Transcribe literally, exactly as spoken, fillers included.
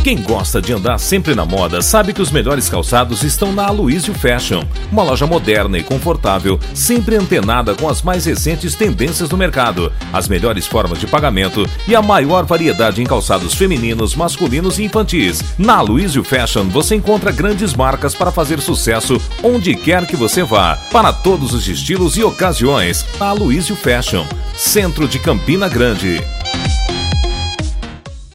Quem gosta de andar sempre na moda sabe que os melhores calçados estão na Aloysio Fashion, uma loja moderna e confortável, sempre antenada com as mais recentes tendências do mercado, as melhores formas de pagamento e a maior variedade em calçados femininos, masculinos e infantis. Na Aloysio Fashion você encontra grandes marcas para fazer sucesso onde quer que você vá, para todos os estilos e ocasiões. A Aloysio Fashion, centro de Campina Grande.